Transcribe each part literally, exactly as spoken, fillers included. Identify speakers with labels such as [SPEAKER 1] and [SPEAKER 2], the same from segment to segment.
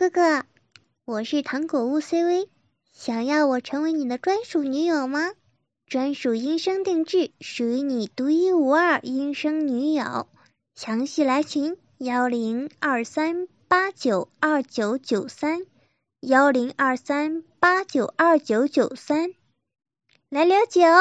[SPEAKER 1] 哥哥，我是糖果屋 C V， 想要我成为你的专属女友吗？专属音声定制，属于你独一无二音声女友。详细来群幺零二三八九二九九三幺零二三八九二九九三来了解哦。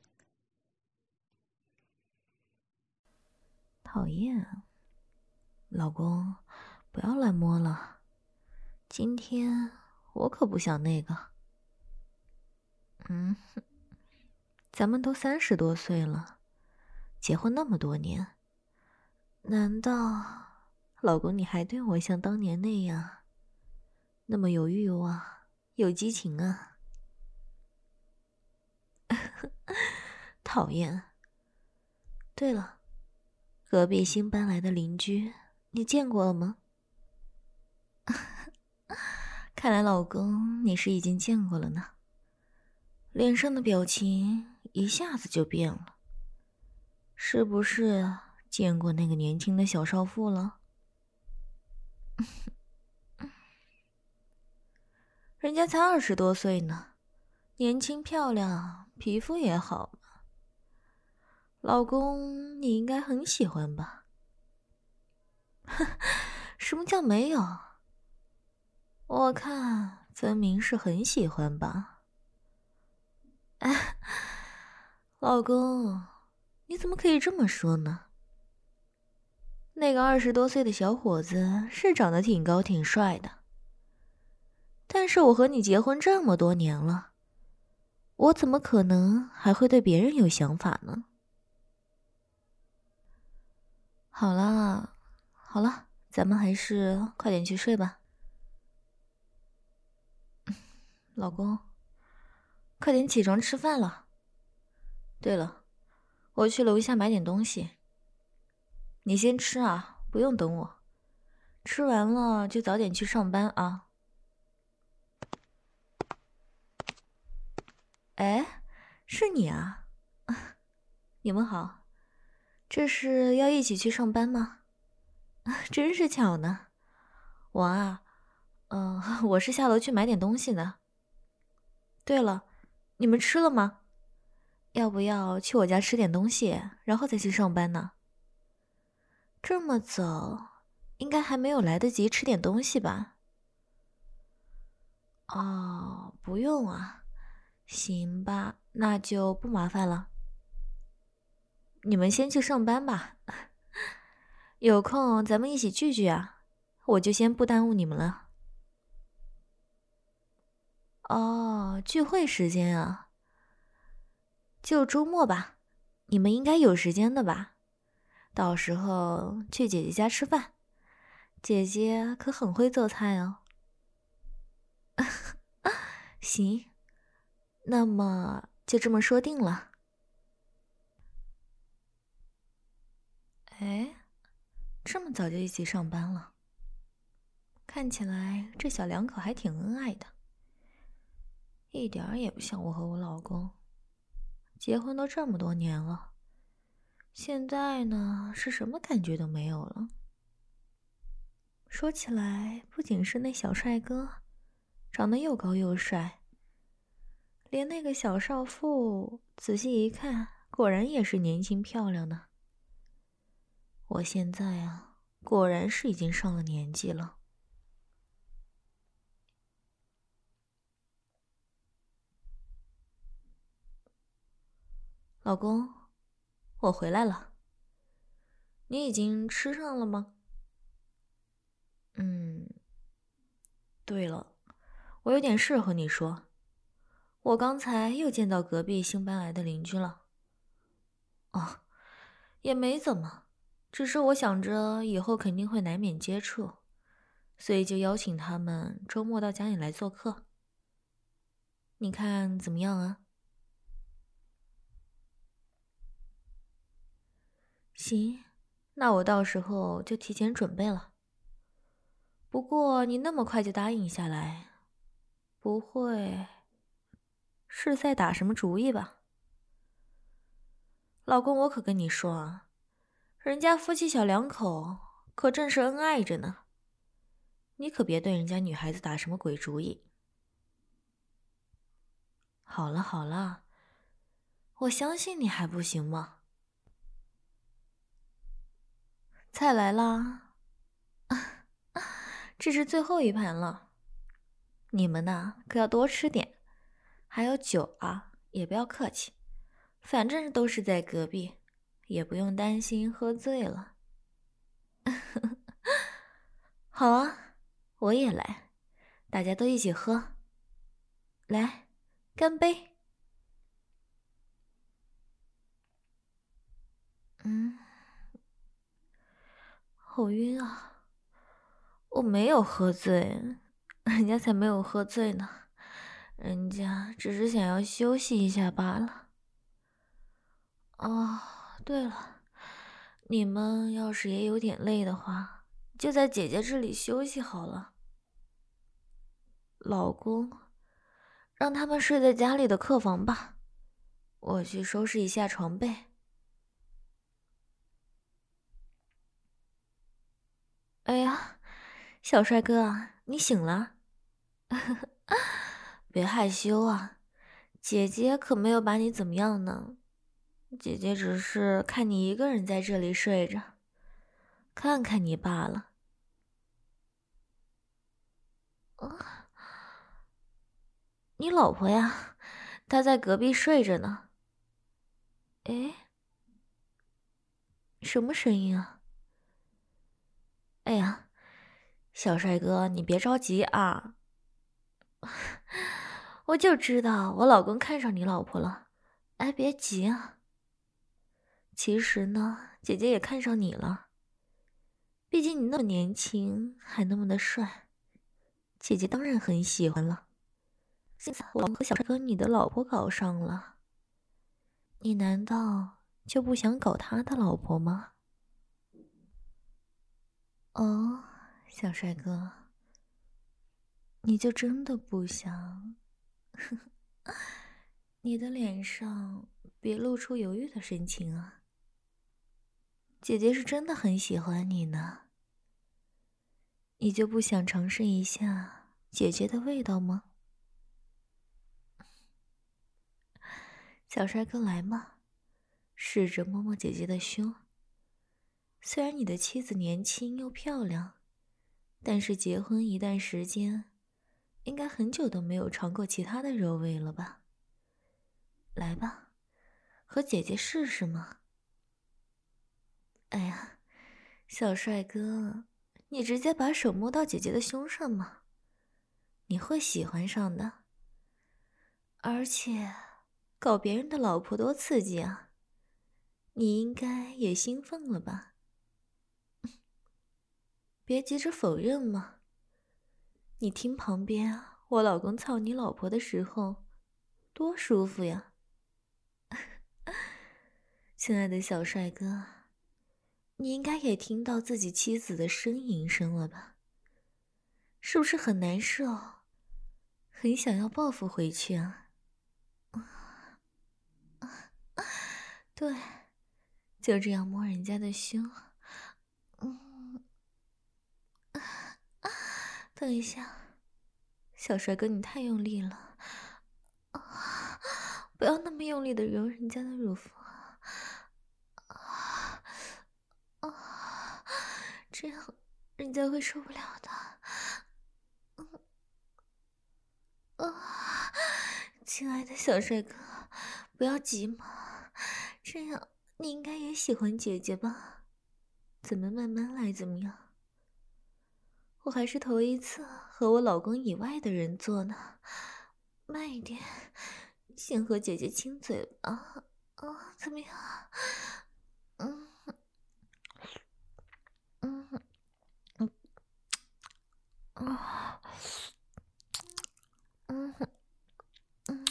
[SPEAKER 2] 讨厌，老公，不要乱摸了。今天我可不想那个。嗯，咱们都三十多岁了，结婚那么多年，难道老公你还对我像当年那样，那么有欲望、有激情啊？讨厌。对了，隔壁新搬来的邻居，你见过了吗？看来老公你是已经见过了呢，脸上的表情一下子就变了，是不是见过那个年轻的小少妇了？人家才二十多岁呢，年轻漂亮，皮肤也好嘛。老公你应该很喜欢吧？什么叫没有？我看分明是很喜欢吧。哎，老公，你怎么可以这么说呢？那个二十多岁的小伙子是长得挺高挺帅的，但是我和你结婚这么多年了，我怎么可能还会对别人有想法呢？好了，好了，咱们还是快点去睡吧。老公，快点起床吃饭了。对了，我去楼下买点东西。你先吃啊，不用等我。吃完了就早点去上班啊。哎，是你啊？你们好，这是要一起去上班吗？真是巧呢。我啊，嗯、呃，我是下楼去买点东西的。对了，你们吃了吗？要不要去我家吃点东西，然后再去上班呢？这么早，应该还没有来得及吃点东西吧？哦，不用啊。行吧，那就不麻烦了。你们先去上班吧，有空咱们一起聚聚啊，我就先不耽误你们了。哦，聚会时间啊，就周末吧，你们应该有时间的吧？到时候去姐姐家吃饭，姐姐可很会做菜哦。行，那么就这么说定了。哎，这么早就一起上班了，看起来这小两口还挺恩爱的，一点儿也不像我和我老公。结婚都这么多年了，现在呢是什么感觉都没有了。说起来，不仅是那小帅哥，长得又高又帅，连那个小少妇仔细一看，果然也是年轻漂亮呢。我现在啊，果然是已经上了年纪了。老公，我回来了。你已经吃上了吗？嗯，对了，我有点事和你说。我刚才又见到隔壁新搬来的邻居了。哦，也没怎么，只是我想着以后肯定会难免接触，所以就邀请他们周末到家里来做客。你看怎么样啊？行，那我到时候就提前准备了。不过你那么快就答应下来，不会是在打什么主意吧？老公，我可跟你说啊，人家夫妻小两口可正是恩爱着呢。 你可别对人家女孩子打什么鬼主意。好了好了，我相信你还不行吗？菜来啦，这是最后一盘了，你们呢可要多吃点，还有酒啊，也不要客气，反正都是在隔壁，也不用担心喝醉了。好啊，我也来，大家都一起喝。来，干杯！嗯，好晕啊！我没有喝醉，人家才没有喝醉呢，人家只是想要休息一下罢了。哦，对了，你们要是也有点累的话，就在姐姐这里休息好了。老公，让他们睡在家里的客房吧，我去收拾一下床被。哎呀，小帅哥啊，你醒了？别害羞啊，姐姐可没有把你怎么样呢。姐姐只是看你一个人在这里睡着，看看你罢了。啊，你老婆呀，她在隔壁睡着呢。哎，什么声音啊？哎呀，小帅哥，你别着急啊。我就知道我老公看上你老婆了。哎，别急啊。其实呢，姐姐也看上你了。毕竟你那么年轻，还那么的帅，姐姐当然很喜欢了。现在我和小帅哥你的老婆搞上了，你难道就不想搞他的老婆吗？哦，小帅哥，你就真的不想？你的脸上别露出犹豫的神情啊！姐姐是真的很喜欢你呢，你就不想尝试一下姐姐的味道吗？小帅哥来嘛，试着摸摸姐姐的胸。虽然你的妻子年轻又漂亮，但是结婚一段时间，应该很久都没有尝过其他的肉味了吧？来吧，和姐姐试试嘛。哎呀，小帅哥，你直接把手摸到姐姐的胸上嘛，你会喜欢上的。而且，搞别人的老婆多刺激啊！你应该也兴奋了吧？别急着否认嘛。你听旁边啊，我老公操你老婆的时候，多舒服呀！亲爱的小帅哥，你应该也听到自己妻子的呻吟声了吧？是不是很难受？很想要报复回去啊？对，就这样摸人家的胸。嗯，等一下，小帅哥，你太用力了，啊！不要那么用力的揉人家的乳房啊！啊，这样人家会受不了的。啊，亲爱的小帅哥，不要急嘛，这样你应该也喜欢姐姐吧？咱们慢慢来，怎么样？我还是头一次和我老公以外的人做呢，慢一点，先和姐姐亲嘴吧。啊，怎么样？嗯嗯嗯啊嗯嗯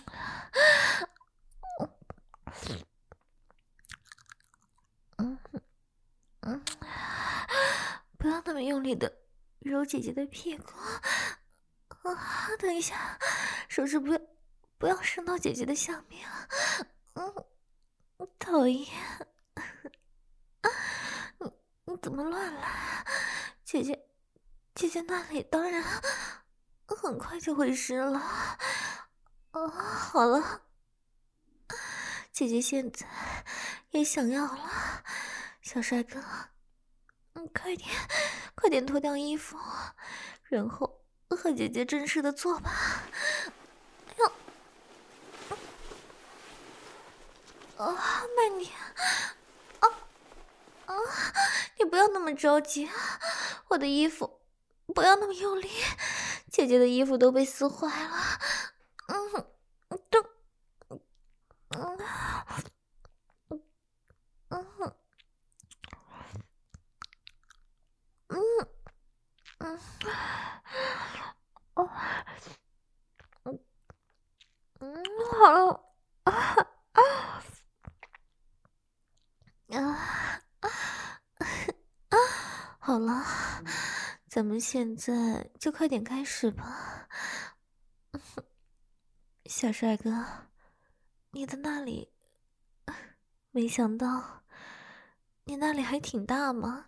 [SPEAKER 2] 嗯嗯，不要那么用力的揉姐姐的屁股啊！等一下，手指不要不要伸到姐姐的下面啊！嗯，讨厌。你你怎么乱来？姐姐， 姐姐那里当然很快就会湿了。啊，好了，姐姐现在也想要了。小帅哥，嗯，快点，快点脱掉衣服，然后和姐姐正式的做吧。哎呦，啊，慢点，啊啊，你不要那么着急，我的衣服不要那么用力，姐姐的衣服都被撕坏了。嗯，都，嗯嗯嗯嗯嗯，哦，嗯嗯，好了，啊啊啊啊！好了，咱们现在就快点开始吧。小帅哥，你的那里，没想到你那里还挺大吗？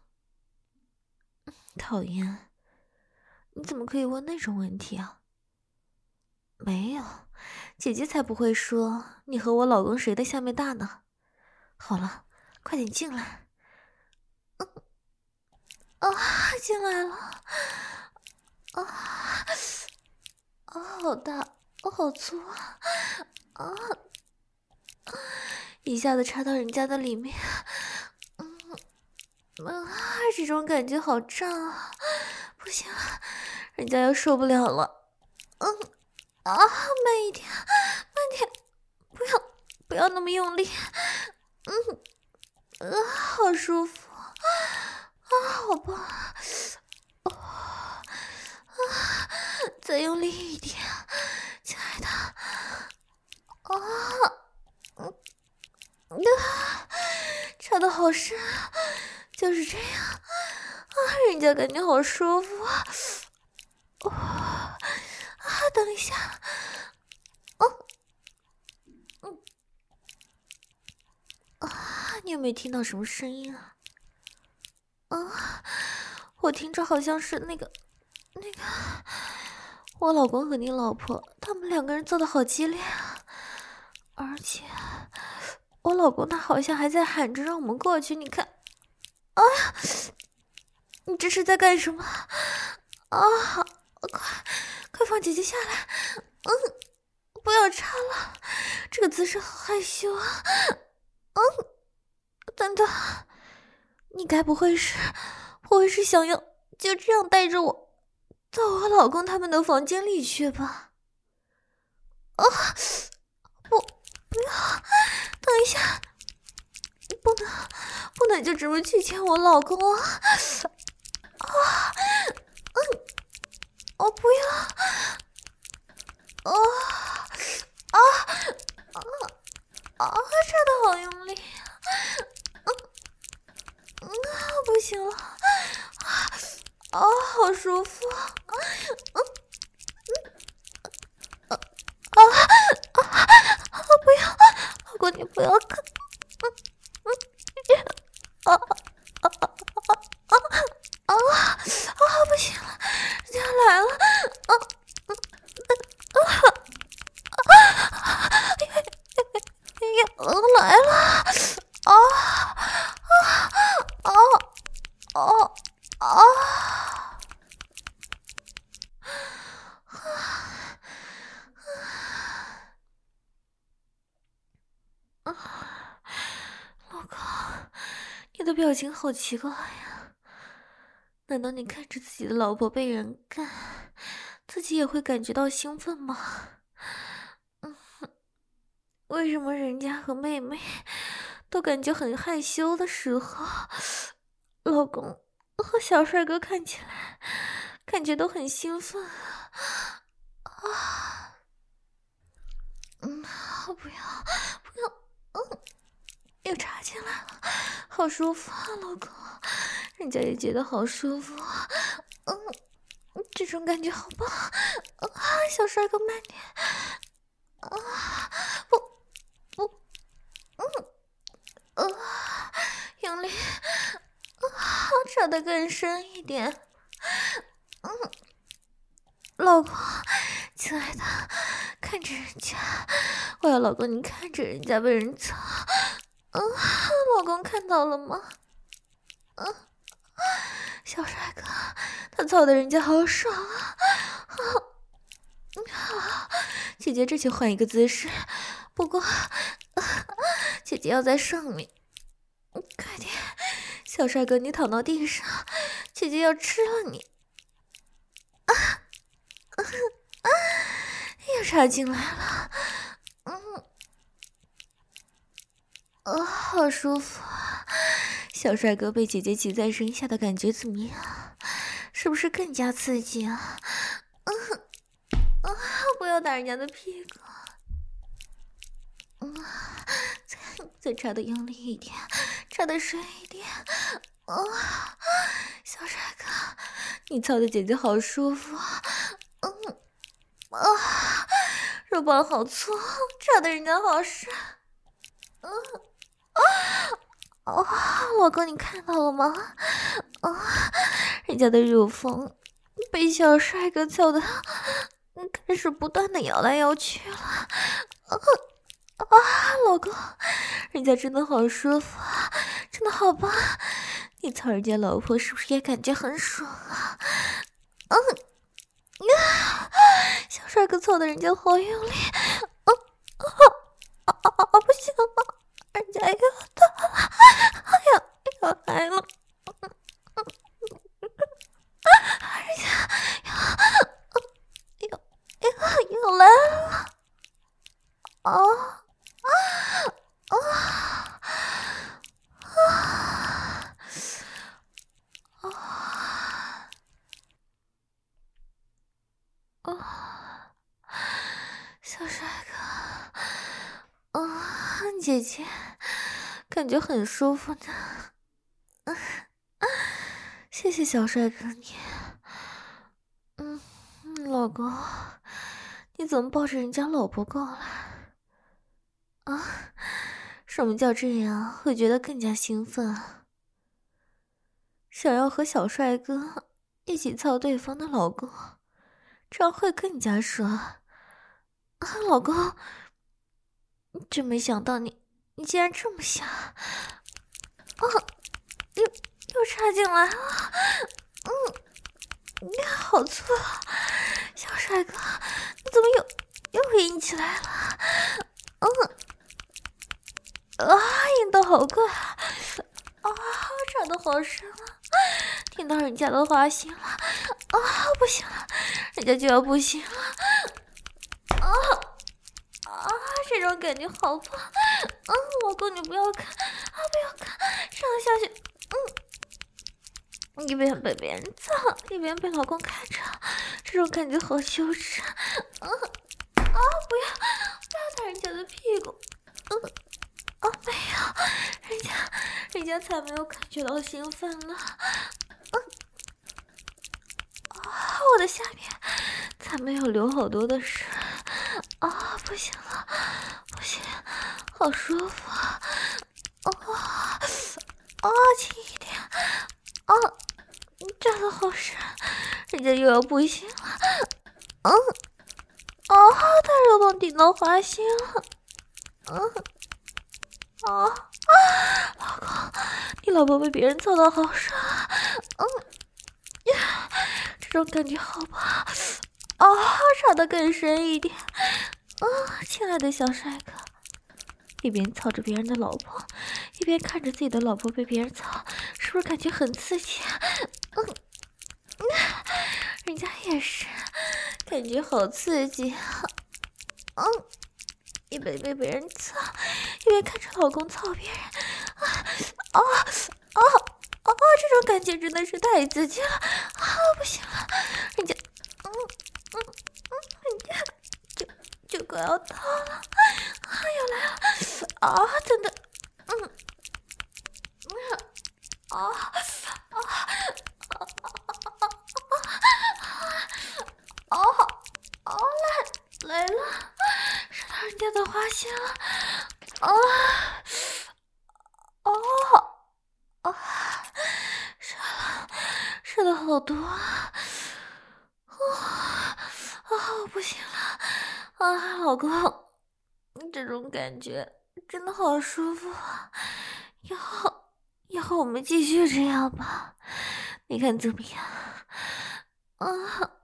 [SPEAKER 2] 讨厌，你怎么可以问那种问题啊？没有，姐姐才不会说你和我老公谁的下面大呢。好了，快点进来。嗯啊，进来了。啊啊，好大，好粗啊！啊，一下子插到人家的里面。嗯啊，这种感觉好胀啊！不行，人家要受不了了。嗯啊，慢一点，慢点，不要不要那么用力。嗯啊，好舒服啊，好棒啊！哦啊，再用力一点，亲爱的。啊，嗯啊，插的好深啊，就是这样啊，人家感觉好舒服啊。哇、啊，等一下，哦，嗯，啊，你有没有听到什么声音啊？啊，我听着好像是那个，那个，我老公和你老婆他们两个人做的好激烈啊，而且我老公他好像还在喊着让我们过去，你看，哎呀，你这是在干什么啊？快快放姐姐下来，嗯，不要插了，这个姿势好害羞啊，嗯，等等，你该不会是不会是想要就这样带着我到我老公他们的房间里去吧？啊，不，不要，等一下，不能不能就这么去见我老公啊！啊，嗯，我不要，啊啊啊啊！插的好用力，嗯嗯，不行了，啊啊，好舒服，嗯嗯啊啊啊！不要，老公你不要看，嗯嗯啊啊啊啊啊啊！不行了，人家来了，啊嗯啊啊！要来了，啊啊啊啊啊！老公，你的表情好奇怪呀！难道你看着自己的老婆被人干，自己也会感觉到兴奋吗？嗯，为什么人家和妹妹都感觉很害羞的时候，老公和小帅哥看起来感觉都很兴奋啊！嗯，不要，不要，嗯，又插进来了，好舒服啊，老公，人家也觉得好舒服啊，嗯，这种感觉好棒啊！小帅哥慢点，啊，不，不，嗯，啊，用力，啊，插得更深一点， 嗯，老公，亲爱的，看着人家，我要老公你看着人家被人操。嗯，老公看到了吗？嗯，小帅哥，他操的人家好爽啊！好，姐姐这就换一个姿势，不过姐姐要在上面。快点，小帅哥，你躺到地上，姐姐要吃了你！啊啊啊！又插进来了，嗯，啊，好舒服啊！小帅哥被姐姐挤在身下的感觉怎么样？是不是更加刺激啊？嗯啊！不要打人家的屁股！嗯，再再插的用力一点，插的深一点。啊、哦，小帅哥，你操的姐姐好舒服啊！嗯啊，肉棒好粗，插的人家好深。嗯啊哦，老公你看到了吗？啊，人家的乳房被小帅哥操的开始不断的摇来摇去了。啊啊，老公，人家真的好舒服啊，真的好棒！你操人家老婆是不是也感觉很爽啊？嗯呀，小帅哥操的人家好用力，嗯啊啊啊！不行了，人家又到了，哎呀，又来了，人家又又又又来了，啊！啊啊啊啊！小帅哥，啊，姐姐，感觉很舒服呢。啊，谢谢小帅哥你。嗯，老公，你怎么抱着人家老婆过来？啊？什么叫这样会觉得更加兴奋啊？想要和小帅哥一起操对方的老公，这样会更加爽啊！老公，真没想到你你竟然这么想啊！又又插进来了，嗯，你好粗啊！小帅哥，你怎么又又硬起来了？嗯。啊，硬的好快啊！啊，插的好深啊！听到人家的花心了啊！不行了，人家就要不行了！啊啊，这种感觉好棒！嗯，老公你不要看啊，不要看，这样下去，嗯，一边被别人操，一边被老公看着，这种感觉好羞耻！啊啊，不要不要打人家的屁股！嗯。哦，没有，人家，人家才没有感觉到兴奋呢。嗯，啊、哦，我的下面才没有流好多的水。啊、哦，不行了，不行，好舒服啊！哦，啊，轻一点。啊，扎的好深，人家又要不行了。嗯，啊，他肉棒顶到花心了。嗯。啊啊！老公，你老婆被别人操到好爽啊！嗯，呀，这种感觉好不好？啊，插得更深一点。啊，亲爱的小帅哥，一边操着别人的老婆，一边看着自己的老婆被别人操，是不是感觉很刺激啊？嗯，人家也是，感觉好刺激啊！嗯。一边被别人操，一边看着老公操别人，啊啊啊啊！这种感觉真的是太刺激了啊！不行了，人家，嗯嗯嗯，人家就就快要到了，啊，又来了，啊，真的，嗯，啊啊啊啊啊啊！来来了。人家的花心了，啊哦啊，射了射的好多啊！ 不行了啊，老公，这种感觉真的好舒服啊！以后以后我们继续这样吧，你看怎么样？啊，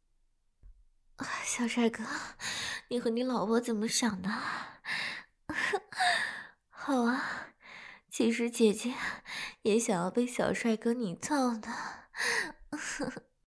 [SPEAKER 2] 小帅哥，你和你老婆怎么想的？好啊，其实姐姐也想要被小帅哥你操的。